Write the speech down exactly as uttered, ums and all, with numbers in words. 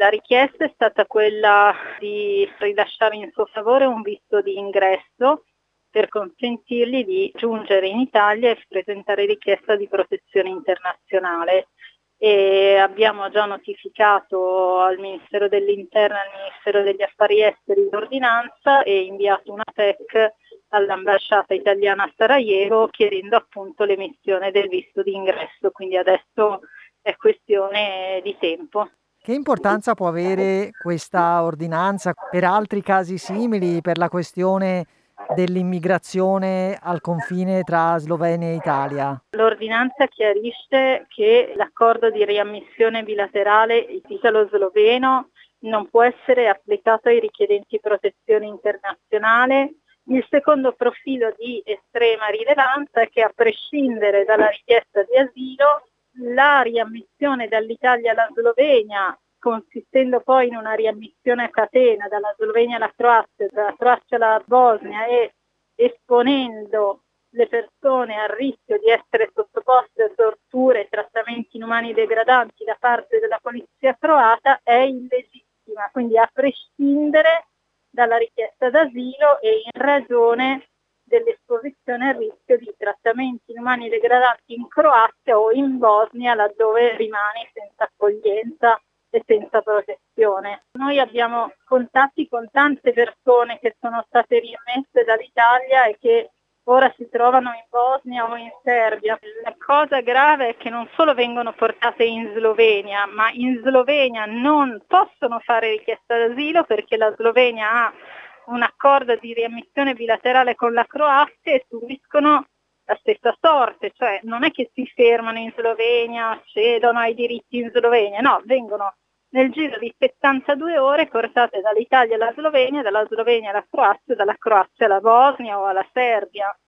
La richiesta è stata quella di rilasciare in suo favore un visto di ingresso per consentirgli di giungere in Italia e presentare richiesta di protezione internazionale. E abbiamo già notificato al Ministero dell'Interno e al Ministero degli Affari Esteri l'ordinanza e inviato una P E C all'ambasciata italiana a Sarajevo chiedendo appunto l'emissione del visto di ingresso, quindi adesso è questione di tempo. Che importanza può avere questa ordinanza per altri casi simili, per la questione dell'immigrazione al confine tra Slovenia e Italia? L'ordinanza chiarisce che l'accordo di riammissione bilaterale italo-sloveno non può essere applicato ai richiedenti protezione internazionale. Il secondo profilo di estrema rilevanza è che, a prescindere dalla richiesta di asilo, la riammissione dall'Italia alla Slovenia, consistendo poi in una riammissione a catena dalla Slovenia alla Croazia, dalla Croazia alla Bosnia e esponendo le persone a rischio di essere sottoposte a torture e trattamenti inumani degradanti da parte della polizia croata, è illegittima, quindi a prescindere dalla richiesta d'asilo e in ragione dell'esposizione al rischio di trattamenti inumani degradanti in Croazia o in Bosnia, laddove rimane senza accoglienza e senza protezione. Noi abbiamo contatti con tante persone che sono state riammesse dall'Italia e che ora si trovano in Bosnia o in Serbia. La cosa grave è che non solo vengono portate in Slovenia, ma in Slovenia non possono fare richiesta d'asilo perché la Slovenia ha un accordo di riammissione bilaterale con la Croazia e subiscono la stessa sorte, cioè non è che si fermano in Slovenia, cedono ai diritti in Slovenia, no, vengono nel giro di settantadue ore portate dall'Italia alla Slovenia, dalla Slovenia alla Croazia, dalla Croazia alla Bosnia o alla Serbia.